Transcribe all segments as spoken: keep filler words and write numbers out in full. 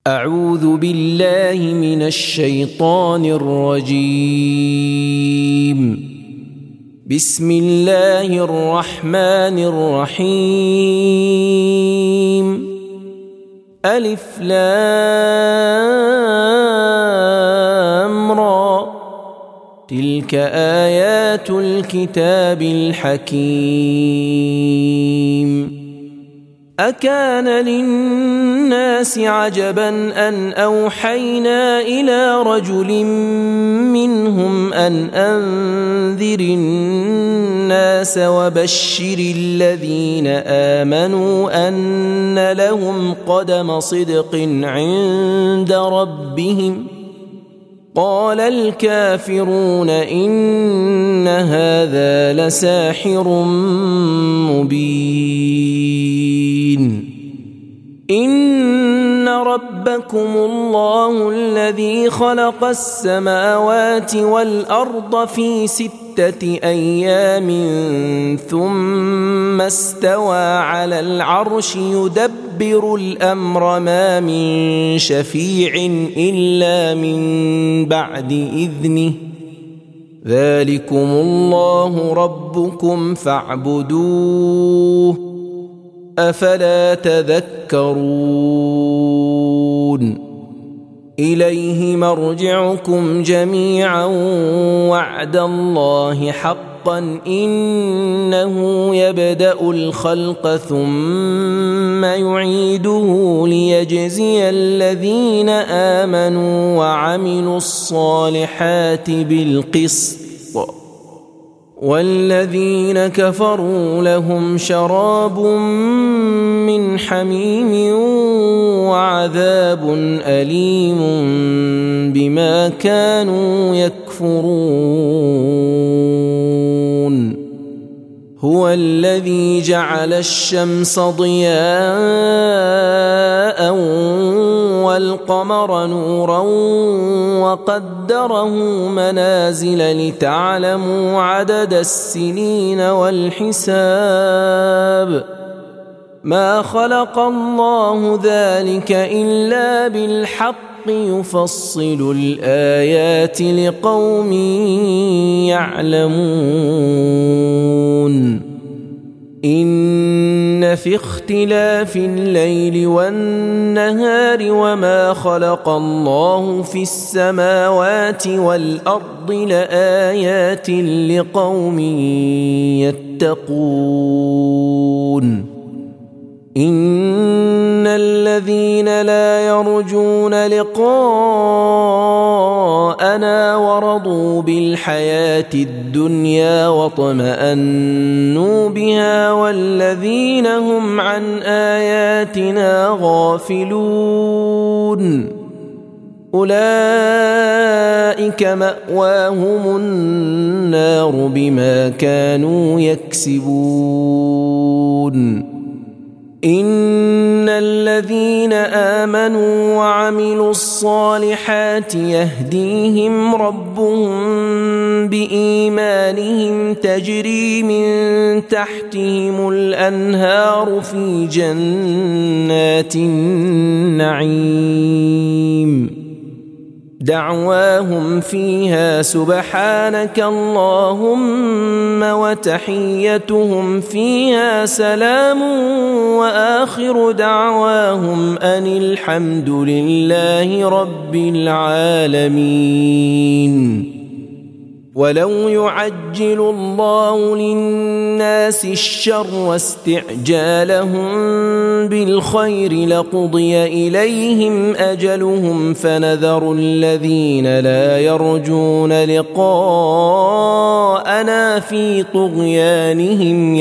أعوذ بالله من الشيطان الرجيم. بسم الله الرحمن الرحيم. ألف لام را، تلك آيات الكتاب الحكيم. أكان للناس عجبا أن أوحينا إلى رجل منهم أن أنذر الناس وبشر الذين آمنوا أن لهم قدم صدق عند ربهم. قال الكافرون إن هذا لساحر مبين. إن ربكم الله الذي خلق السماوات والأرض في ستة أيام ثم استوى على العرش يدبر الأمر ما من شفيع إلا من بعد إذنه. ذلكم الله ربكم فاعبدوه أفلا تذكرون. إليه مرجعكم جميعا وعد الله حقا إنه يبدأ الخلق ثم يعيده ليجزي الذين آمنوا وعملوا الصالحات بالقسط، والذين كفروا لهم شراب من حميم وعذاب أليم بما كانوا يكفرون. هو الذي جعل الشمس ضياء والقمر نورا وقدره منازل لتعلموا عدد السنين والحساب. ما خلق الله ذلك إلا بالحق يفصل الآيات لقوم يعلمون. إن في اختلاف الليل والنهار وما خلق الله في السماوات والأرض لآيات لقوم يتقون. إن الذين لا يرجون لقاءنا ورضوا بالحياة الدنيا واطمأنوا بها والذين هم عن آياتنا غافلون أولئك مأواهم النار بما كانوا يكسبون. إن الذين آمنوا وعملوا الصالحات يهديهم ربهم بإيمانهم تجري من تحتهم الأنهار في جنات النعيم. دعواهم فيها سبحانك اللهم وتحيتهم فيها سلام وآخر دعواهم أن الحمد لله رب العالمين. ولو يعجل الله للناس الشر واستعجالهم بالخير لقضي إليهم أجلهم فنذر الذين لا يرجون لقاءنا في طغيانهم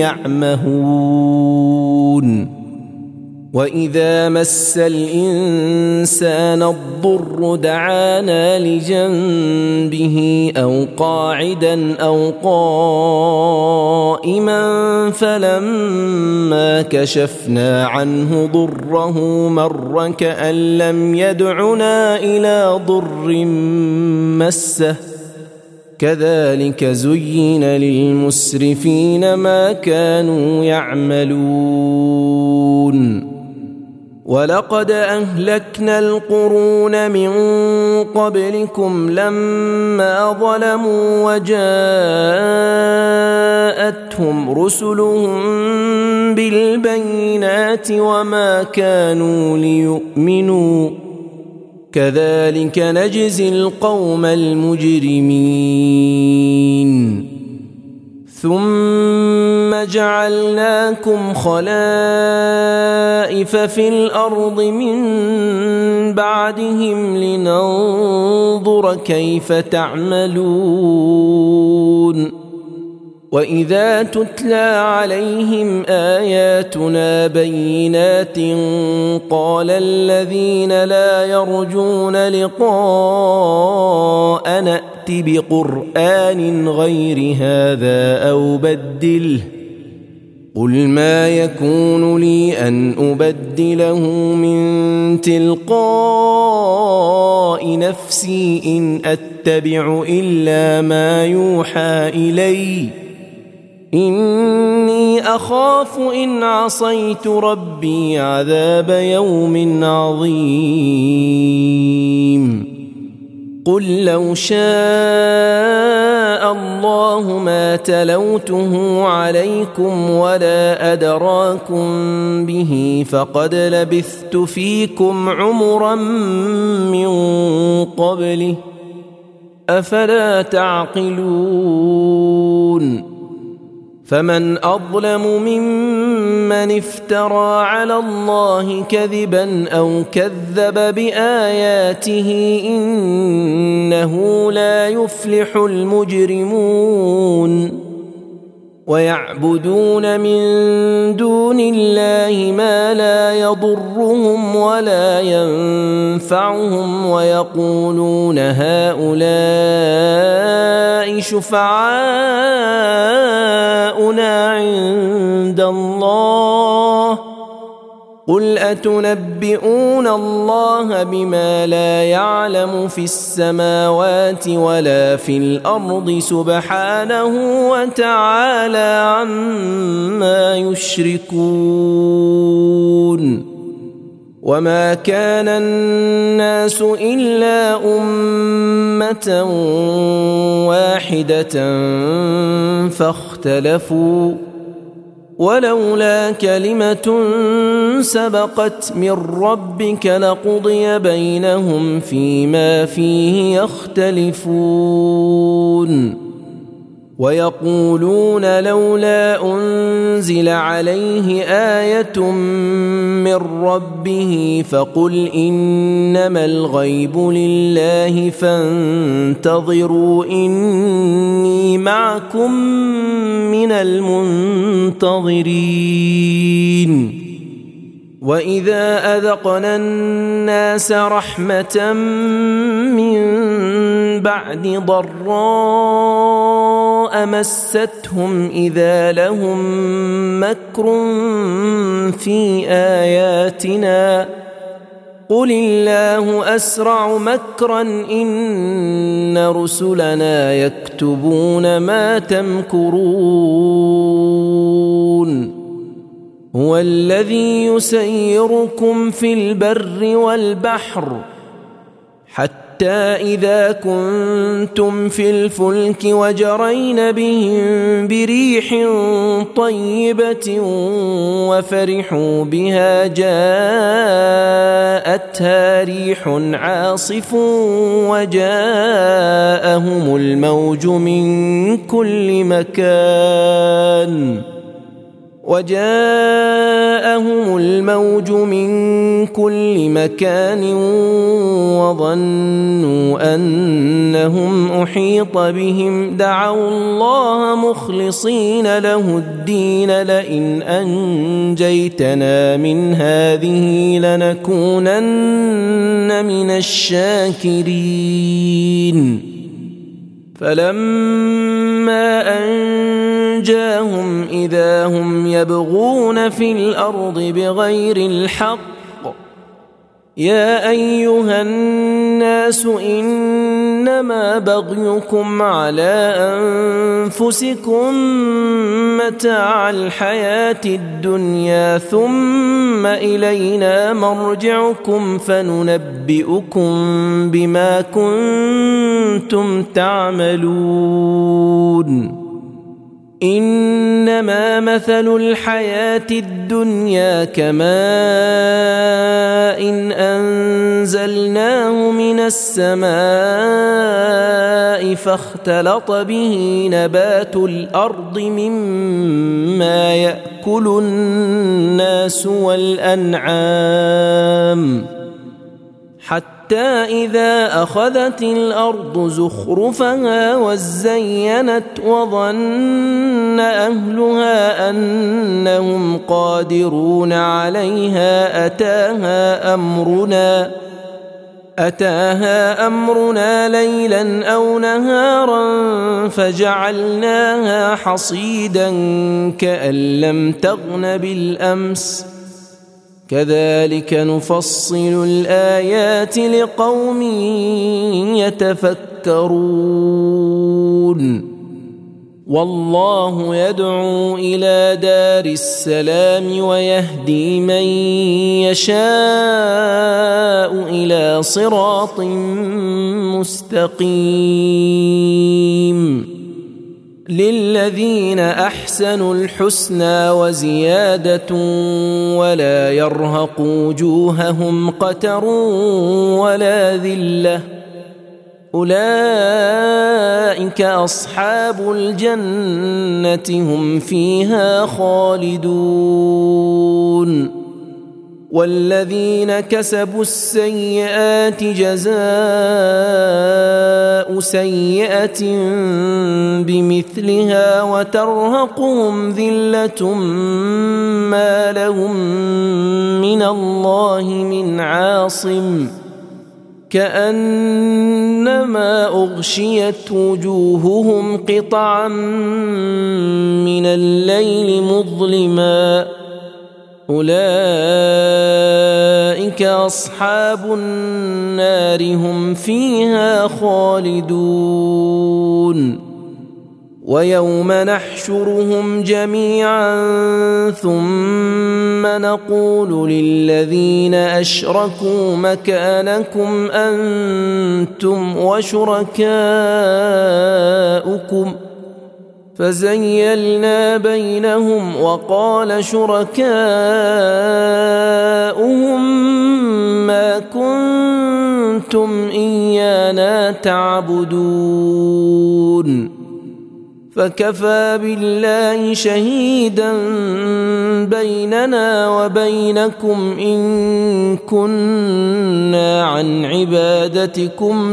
يعمهون. وإذا مس الإنسان الضر دعانا لجنبه أو قاعدا أو قائما فلما كشفنا عنه ضره مر كأن لم يدعنا إلى ضر مسه كذلك زين للمسرفين ما كانوا يعملون ولقد أهلكنا القرون من قبلكم لما ظلموا وجاءتهم رسلهم بالبينات وما كانوا ليؤمنوا كذلك نجزي القوم المجرمين ثم جعلناكم خلائف في الأرض من بعدهم لننظر كيف تعملون وإذا تتلى عليهم آياتنا بينات قال الذين لا يرجون لقاء نأت بقرآن غير هذا أو بدله قل ما يكون لي أن أبدله من تلقاء نفسي إن أتبع إلا ما يوحى إلي إني أخاف إن عصيت ربي عذاب يوم عظيم قل لو شاء الله ما تلوته عليكم ولا أدراكم به فقد لبثت فيكم عمرا من قبله أفلا تعقلون فمن أظلم ممن افترى على الله كذبا أو كذب بآياته إنه لا يفلح المجرمون ويعبدون من دون الله ما لا يضرهم ولا ينفعهم ويقولون هؤلاء شفعاؤنا عند الله قل أتنبئون الله بما لا يعلم في السماوات ولا في الأرض سبحانه وتعالى عما يشركون وما كان الناس إلا أمة واحدة فاختلفوا ولولا كلمة سبقت من ربك لقضي بينهم فيما فيه يختلفون ويقولون لولا أنزل عليه آية من ربه فقل إنما الغيب لله فانتظروا إني معكم من المنتظرين وإذا أذقنا الناس رحمة من بعد ضراء مستهم إذا لهم مكر في آياتنا قل الله أسرع مكرا إن رسلنا يكتبون ما تمكرون هو الذي يسيركم في البر والبحر حتى إذا كنتم في الفلك وجرين بهم بريح طيبة وفرحوا بها جاءتها ريح عاصف وجاءهم الموج من كل مكان وجاءهم الموج من كل مكان وظنوا أنهم أحيط بهم دعوا الله مخلصين له الدين لئن أنجيتنا من هذه لنكونن من الشاكرين فلما أنجاهم إذا هم يبغون في الأرض بغير الحق يا أيها الناس إنما بغيكم على أنفسكم متاع الحياة الدنيا ثم إلينا مرجعكم فننبئكم بما كنتم تعملون إنما مثل الحياة الدنيا كماء إن أنزلناه من السماء فاختلط به نبات الأرض مما يأكل الناس والأنعام حتى إذا أخذت الأرض زخرفها وزينت وظن أهلها أنهم قادرون عليها أتاها أمرنا أتاها أمرنا ليلا أو نهارا فجعلناها حصيدا كأن لم تغن بالأمس كذلك نفصل الآيات لقوم يتفكرون والله يدعو إلى دار السلام ويهدي من يشاء إلى صراط مستقيم للذين أحسنوا الحسنى وزيادة ولا يرهق وجوههم قتر ولا ذلة أولئك أصحاب الجنة هم فيها خالدون والذين كسبوا السيئات جزاء سيئة بمثلها وترهقهم ذلة ما لهم من الله من عاصم كأنما أغشيت وجوههم قطعا من الليل مظلما أولئك أصحاب النار هم فيها خالدون ويوم نحشرهم جميعا ثم نقول للذين أشركوا مكانكم أنتم وشركاؤكم فزيلنا بينهم وقال شركاؤهم ما كنتم إيانا تعبدون فكفى بالله شهيدا بيننا وبينكم إن كنا عن عبادتكم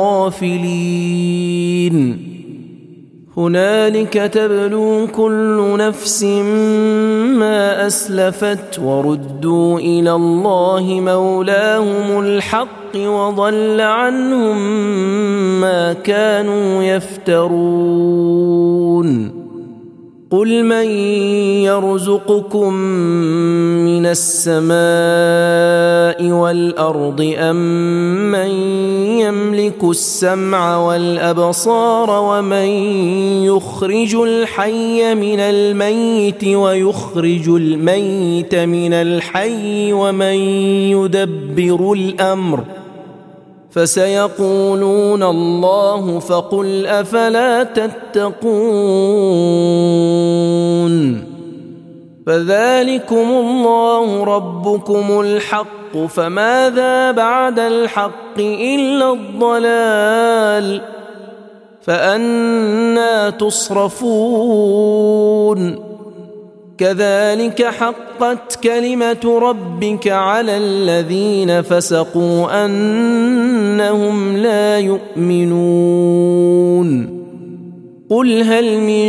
لغافلين هنالك تبلو كل نفس ما أسلفت وردوا إلى الله مولاهم الحق وضل عنهم ما كانوا يفترون قل من يرزقكم من السماء والأرض أم من يملك السمع والأبصار ومن يخرج الحي من الميت ويخرج الميت من الحي ومن يدبر الأمر فسيقولون الله فقل أفلا تتقون فذلكم الله ربكم الحق فماذا بعد الحق إلا الضلال فأنى تصرفون كذلك حقت كلمة ربك على الذين فسقوا أنهم لا يؤمنون قل هل من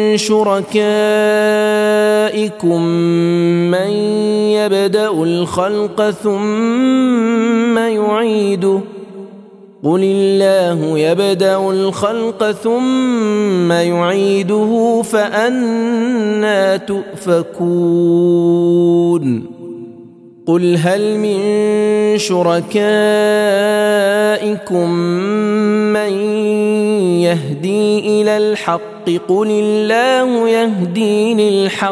شركائكم من يبدأ الخلق ثم يعيده قل الله يبدأ الخلق ثم يعيده فأنى تؤفكون قل هل من شركائكم من يهدي إلى الحق قل الله يهدي للحق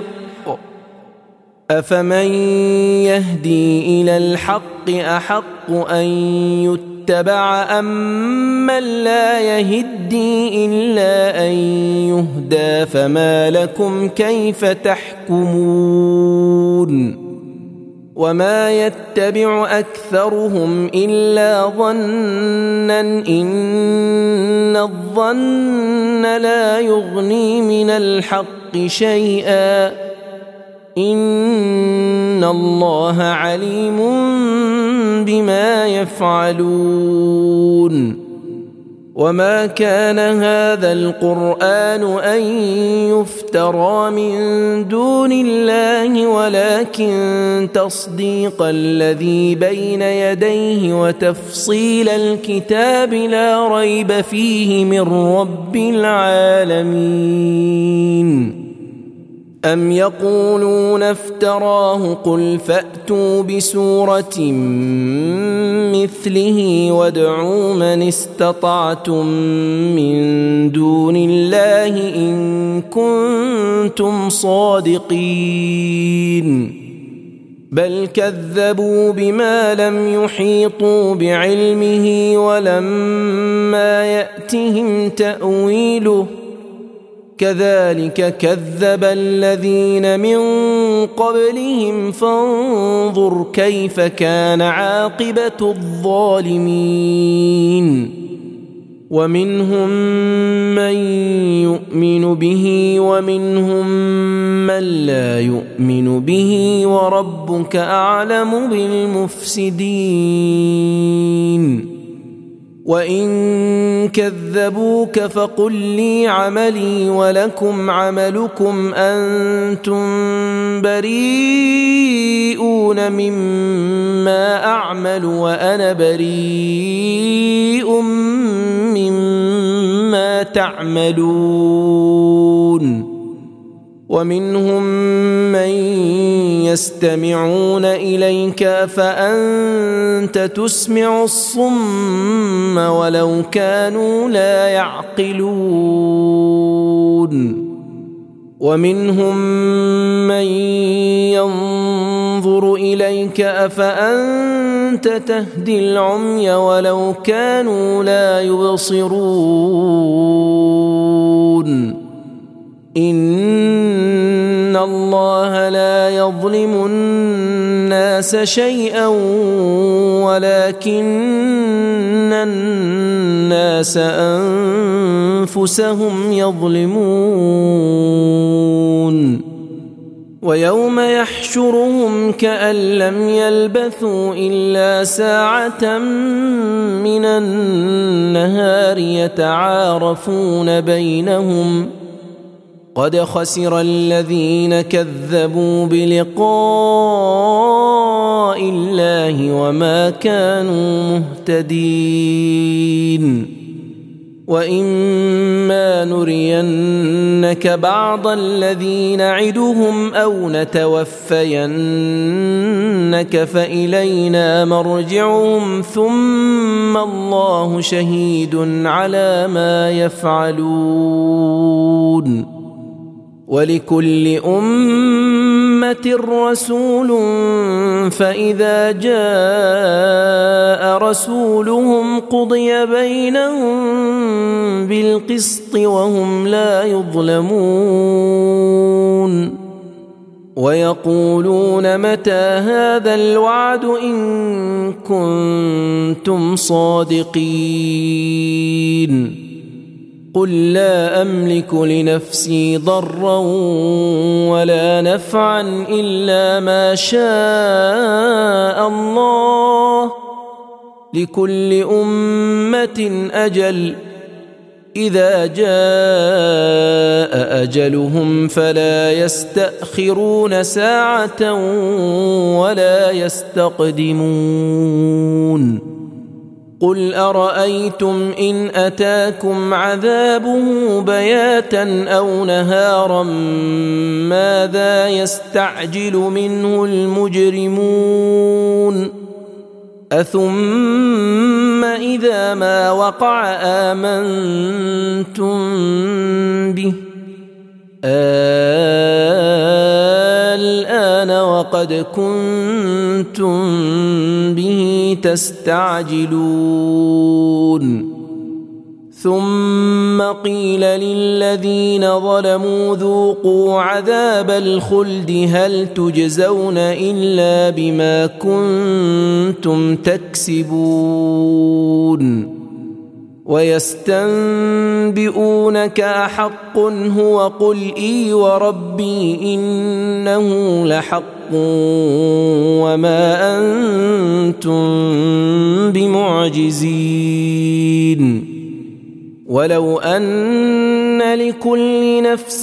أفمن يهدي إلى الحق أحق أن يتبع أم من لا يهدي إلا أن يهدى فما لكم كيف تحكمون وما يتبع أكثرهم إلا ظنا إن الظن لا يغني من الحق شيئا إن الله عليم بما يفعلون وما كان هذا القرآن أن يفترى من دون الله ولكن تصديق الذي بين يديه وتفصيل الكتاب لا ريب فيه من رب العالمين أم يقولون افتراه قل فأتوا بسورة مثله وادعوا من استطعتم من دون الله إن كنتم صادقين بل كذبوا بما لم يحيطوا بعلمه ولما يأتهم تأويله كذلك كذب الذين من قبلهم فانظر كيف كان عاقبة الظالمين ومنهم من يؤمن به ومنهم من لا يؤمن به وربك أعلم بالمفسدين وإن كذبوك فقل لي عملي ولكم عملكم أنتم بريئون مما أعمل وأنا بريء مما تعملون ومنهم من يستمعون إليك فأنت تسمع الصم ولو كانوا لا يعقلون ومنهم من ينظر إليك أفأنت تهدي العمي ولو كانوا لا يبصرون إن الله لا يظلم الناس شيئا ولكن الناس أنفسهم يظلمون ويوم يحشرهم كأن لم يلبثوا إلا ساعة من النهار يتعارفون بينهم قد خسر الذين كذبوا بلقاء الله وما كانوا مهتدين وإما نرينك بعض الذي نعدهم أو نتوفينك فإلينا مرجعهم ثم الله شهيد على ما يفعلون ولكل أمة رسول فإذا جاء رسولهم قضي بينهم بالقسط وهم لا يظلمون ويقولون متى هذا الوعد إن كنتم صادقين قل لا أملك لنفسي ضرا ولا نفعا إلا ما شاء الله لكل أمة أجل إذا جاء أجلهم فلا يستأخرون ساعة ولا يستقدمون قل أرأيتم إن أتاكم عذابه بياتا أو نهارا ماذا يستعجل منه المجرمون أثم إذا ما وقع آمنتم به الآن وقد كنتم به تستعجلون ثم قيل للذين ظلموا ذوقوا عذاب الخلد هل تجزون إلا بما كنتم تكسبون ويستنبئونك أحق هو قل إي وربي إنه لحق وما أنتم بمعجزين ولو أن لكل نفس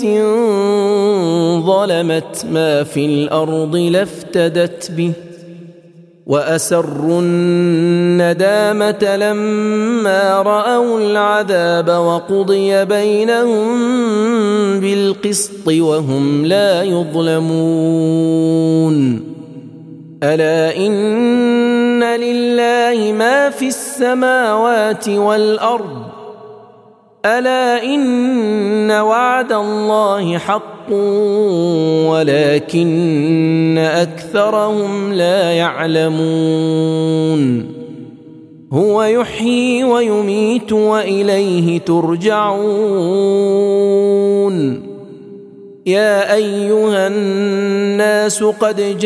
ظلمت ما في الأرض لافتدت به وأسروا الندامة لما رأوا العذاب وقضي بينهم بالقسط وهم لا يظلمون ألا إن لله ما في السماوات والأرض ألا إن وعد الله حق ولكن أكثرهم لا يعلمون هو يحيي ويميت وإليه ترجعون يا أيها الناس قد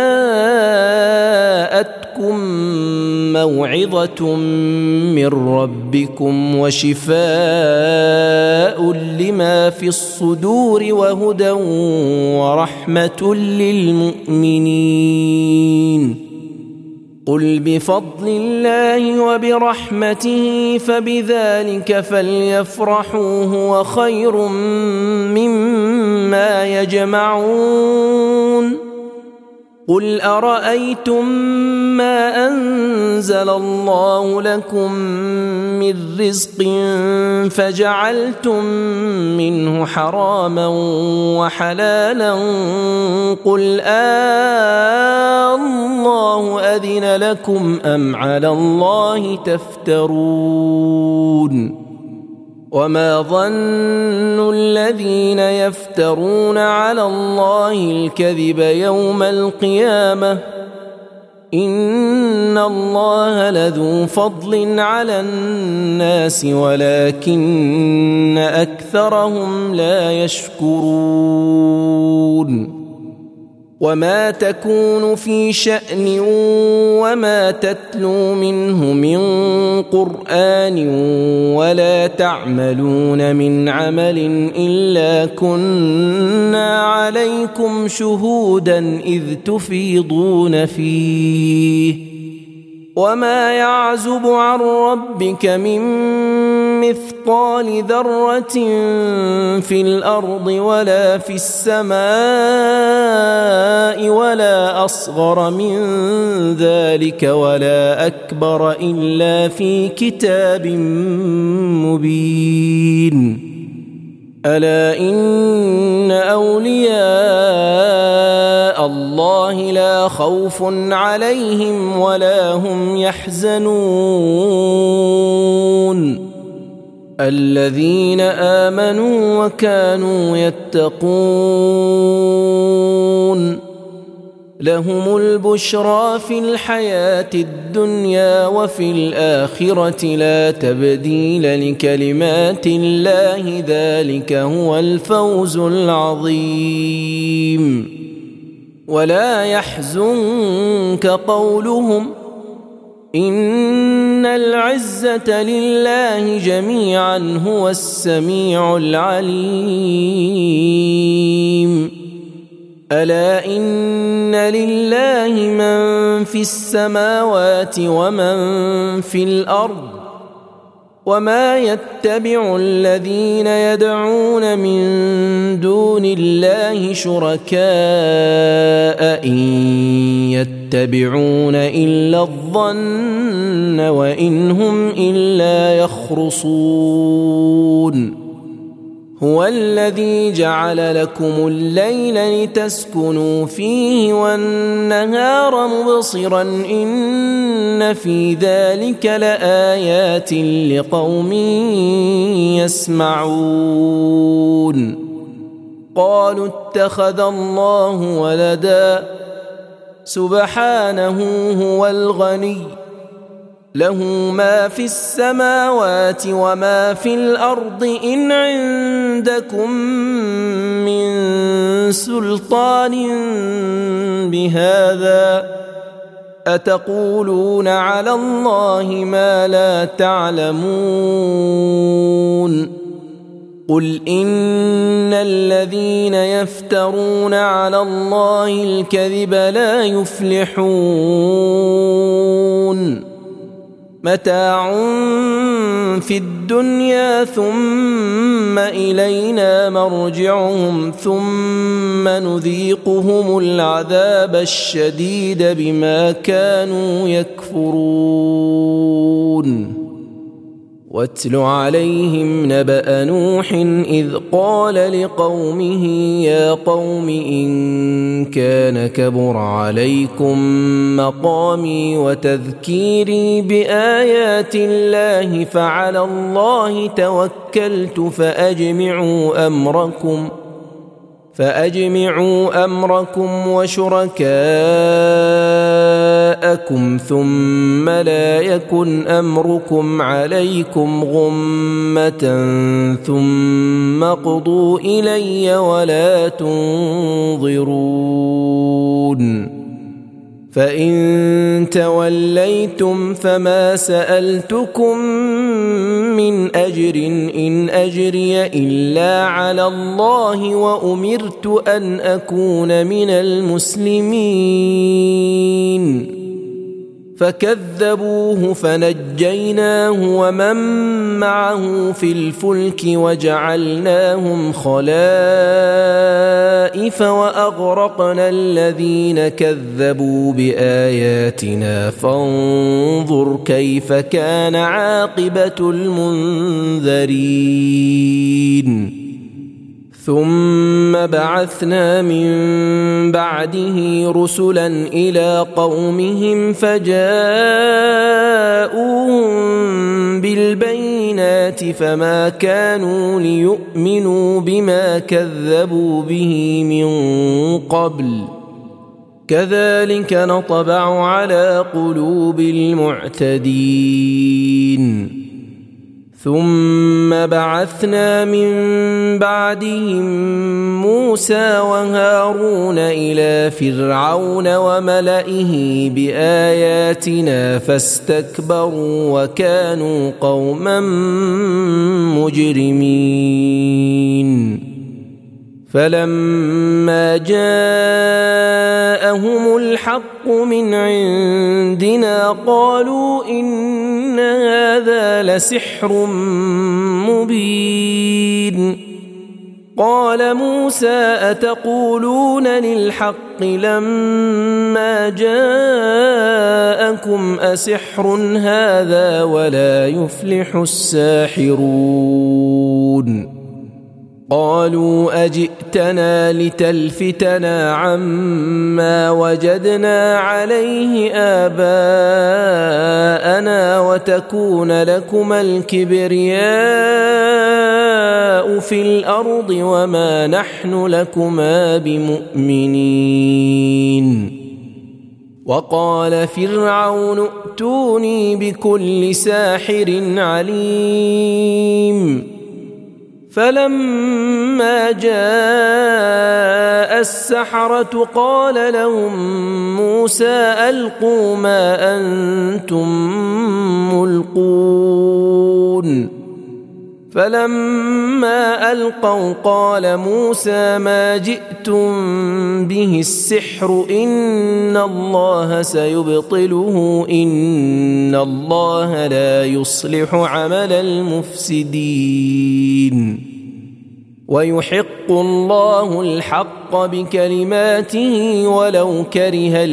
جاءتكم موعظة من ربكم وشفاء لما في الصدور وهدى ورحمة للمؤمنين قل بفضل الله وبرحمته فبذلك فليفرحوا هو خير مما يجمعون قل أرأيتم ما أنزل الله لكم من رزق فجعلتم منه حراما وحلالا قل آه الله أذن لكم أم على الله تفترون وما ظن الذين يفترون على الله الكذب يوم القيامة إن الله لذو فضل على الناس ولكن أكثرهم لا يشكرون وما تكون في شأن وما تتلو منه من قرآن ولا تعملون من عمل إلا كنا عليكم شهودا إذ تفيضون فيه وما يعزب عن ربك من مثقال ذرة في الأرض ولا في السماء ولا أصغر من ذلك ولا أكبر إلا في كتاب مبين ألا إن أولياء الله لا خوف عليهم ولا هم يحزنون الذين آمنوا وكانوا يتقون لهم البشرى في الحياة الدنيا وفي الآخرة لا تبديل لكلمات الله ذلك هو الفوز العظيم ولا يحزنك قولهم إن العزة لله جميعا هو السميع العليم ألا إن لله من في السماوات ومن في الأرض وما يتبع الذين يدعون من دون الله شركاء إن يتبعون يتبعون إلا الظن وإن هم إلا يخرصون هو الذي جعل لكم الليل لتسكنوا فيه والنهار مبصرا إن في ذلك لآيات لقوم يسمعون قالوا اتخذ الله ولدا سبحانه هو الغني له ما في السماوات وما في الأرض إن عندكم من سلطان بهذا أتقولون على الله ما لا تعلمون قل إن الذين يفترون على الله الكذب لا يفلحون متاع في الدنيا ثم إلينا مرجعهم ثم نذيقهم العذاب الشديد بما كانوا يكفرون واتل عليهم نبأ نوح إذ قال لقومه يا قوم إن كان كبر عليكم مقامي وتذكيري بآيات الله فعلى الله توكلت فأجمعوا أمركم فأجمعوا أمركم وشركاءكم ثم لا يكن أمركم عليكم غمة ثم قضوا إلي ولا تنظرون فإن توليتم فما سألتكم من أجر إن أجري إلا على الله وأمرت أن أكون من المسلمين فكذبوه فنجيناه ومن معه في الفلك وجعلناهم خلائف وأغرقنا الذين كذبوا بآياتنا فانظر كيف كان عاقبة المنذرين ثم بعثنا من بعده رسلا إلى قومهم فجاءوهم بالبينات فما كانوا ليؤمنوا بما كذبوا به من قبل كذلك نطبع على قلوب المعتدين ثم بعثنا من بعدهم موسى وهارون إلى فرعون وملئه بآياتنا فاستكبروا وكانوا قوما مجرمين فلما جاءهم الحق من عندنا قالوا إن هذا لسحر مبين قال موسى أتقولون للحق لما جاءكم أسحر هذا ولا يفلح الساحرون قالوا أجئتنا لتلفتنا عما وجدنا عليه آباءنا وتكون لكما الكبرياء في الأرض وما نحن لكما بمؤمنين وقال فرعون ائتوني بكل ساحر عليم فلما جاء السحرة قال لهم موسى ألقوا ما أنتم ملقون فلما ألقوا قال موسى ما جئتم به السحر إن الله سيبطله إن الله لا يصلح عمل المفسدين ويحق الله الحق بكلماته ولو كره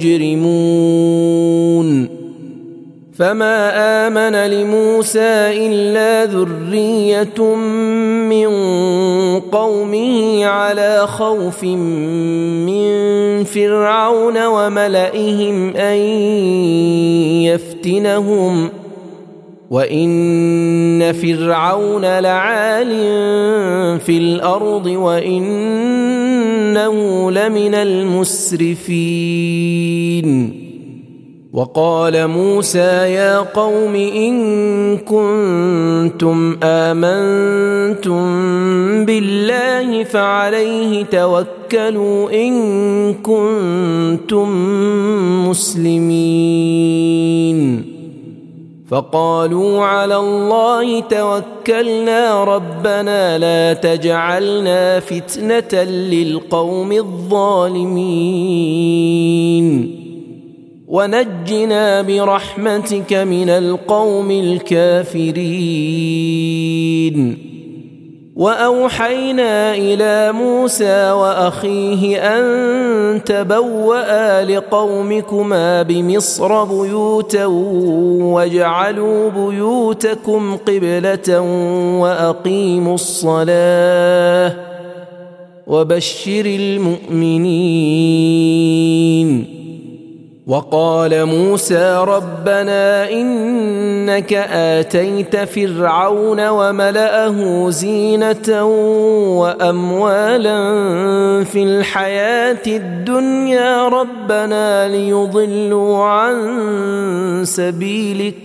المجرمون فما آمن لموسى إلا ذرية من قومه على خوف من فرعون وملئهم أن يفتنهم وإن فرعون لعال في الأرض وإنه لمن المسرفين وقال موسى يا قوم إن كنتم آمنتم بالله فعليه توكلوا إن كنتم مسلمين فقالوا على الله توكلنا ربنا لا تجعلنا فتنة للقوم الظالمين ونجنا برحمتك من القوم الكافرين وأوحينا إلى موسى وأخيه أن تبوأ لقومكما بمصر بيوتا واجعلوا بيوتكم قبلة وأقيموا الصلاة وبشر المؤمنين وقال موسى ربنا إنك آتيت فرعون وملأه زينة وأموالا في الحياة الدنيا ربنا ليضلوا عن سبيلك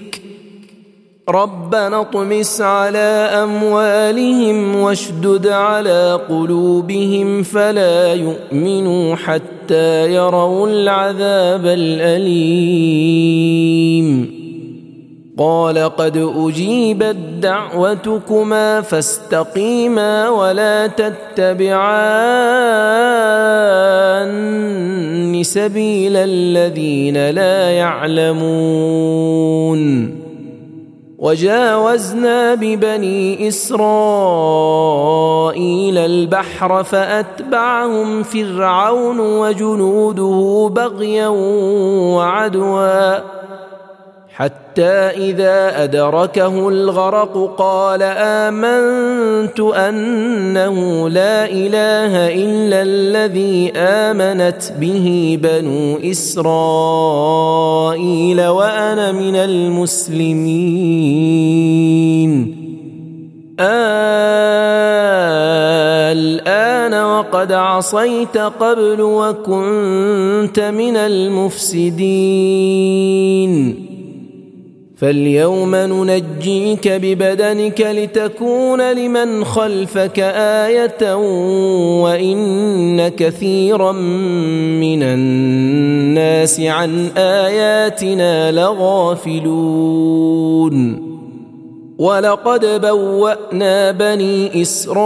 ربنا اطمس على أموالهم واشدد على قلوبهم فلا يؤمنوا حتى يروا العذاب الأليم قال قد أجيبت دعوتكما فاستقيما ولا تتبعان سبيل الذين لا يعلمون وجاوزنا ببني إسرائيل البحر فأتبعهم فرعون وجنوده بغيا وعدوا حتى إذا أدركه الغرق قال آمنت أنه لا إله إلا الذي آمنت به بنو إسرائيل وأنا من المسلمين الآن وقد عصيت قبل وكنت من المفسدين فاليوم ننجيك ببدنك لتكون لمن خلفك آية وإن كثيرا من الناس عن آياتنا لغافلون ولقد بوأنا بني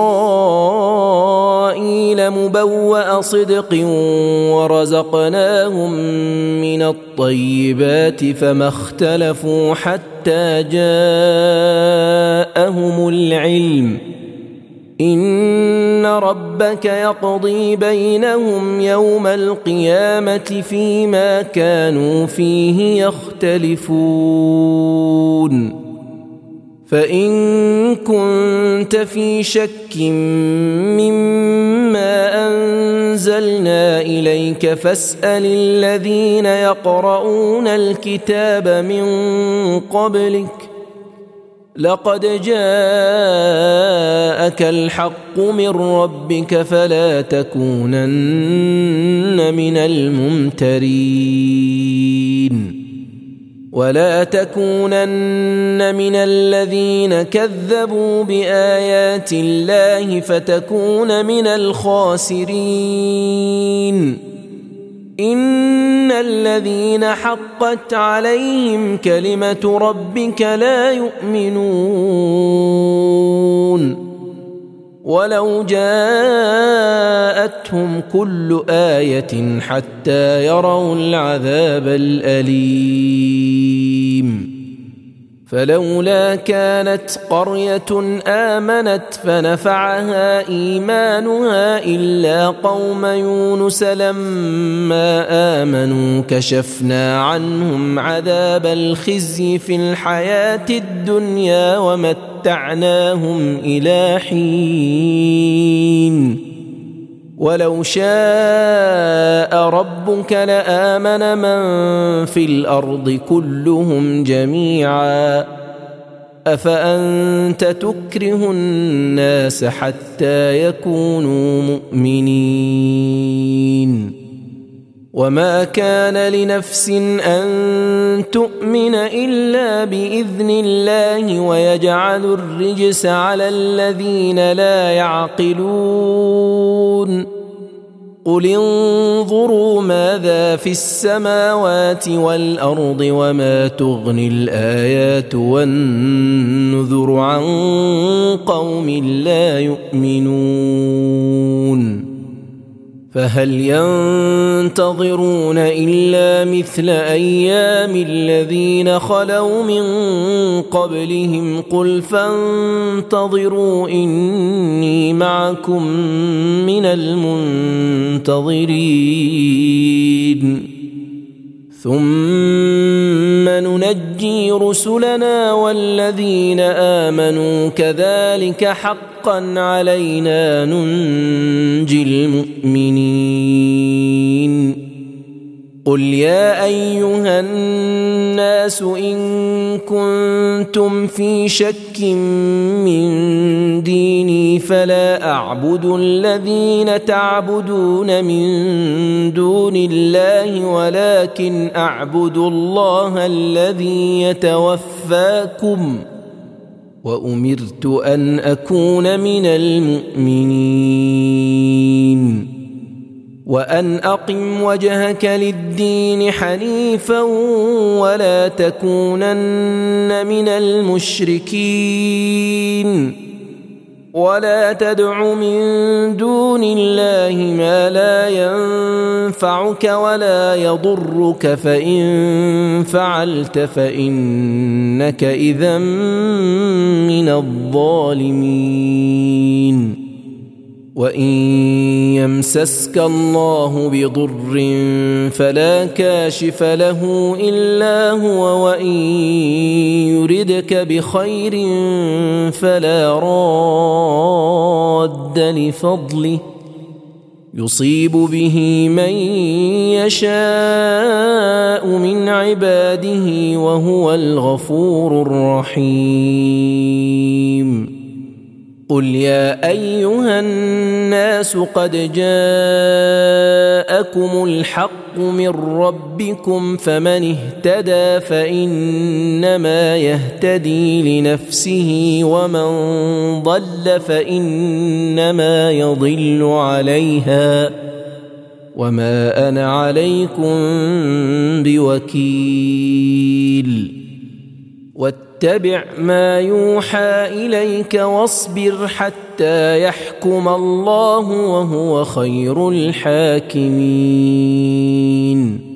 إسرائيل مبوأ صدق ورزقناهم من الطيبات فما اختلفوا حتى جاءهم العلم إن ربك يقضي بينهم يوم القيامة فيما كانوا فيه يختلفون فإن كنت في شك مما أنزلنا إليك فاسأل الذين يقرؤون الكتاب من قبلك لقد جاءك الحق من ربك فلا تكونن من الممترين ولا تكونن من الذين كذبوا بآيات الله فتكون من الخاسرين إن الذين حقت عليهم كلمة ربك لا يؤمنون ولو جاءتهم كل آية حتى يروا العذاب الأليم فلولا كانت قرية آمنت فنفعها إيمانها إلا قوم يونس لما آمنوا كشفنا عنهم عذاب الخزي في الحياة الدنيا ومتعناهم إلى حين ولو شاء ربك لآمن من في الأرض كلهم جميعا أفأنت تكره الناس حتى يكونوا مؤمنين وما كان لنفس أن تؤمن إلا بإذن الله ويجعل الرجس على الذين لا يعقلون قل انظروا ماذا في السماوات والأرض وما تغني الآيات والنذر عن قوم لا يؤمنون فهل ينتظرون إلا مثل أيام الذين خلوا من قبلهم قل فانتظروا إني معكم من المنتظرين ثم ننجي رسلنا والذين آمنوا كذلك حقا علينا ننجي المؤمنين قل يا أيها الناس إن كنتم في شك من ديني فلا أعبد الذين تعبدون من دون الله ولكن أعبد الله الذي يتوفاكم وأمرت أن أكون من المؤمنين وأن أقم وجهك للدين حنيفا ولا تكونن من المشركين ولا تدع من دون الله ما لا ينفعك ولا يضرك فإن فعلت فإنك إذا من الظالمين وإن يمسسك الله بضر فلا كاشف له إلا هو وإن يردك بخير فلا راد لفضله يصيب به من يشاء من عباده وهو الغفور الرحيم قل يا أيها الناس قد جاءكم الحق من ربكم فمن اهتدى فإنما يهتدي لنفسه ومن ضل فإنما يضل عليها وما أنا عليكم بوكيل واتبع ما يوحى إليك واصبر حتى يحكم الله وهو خير الحاكمين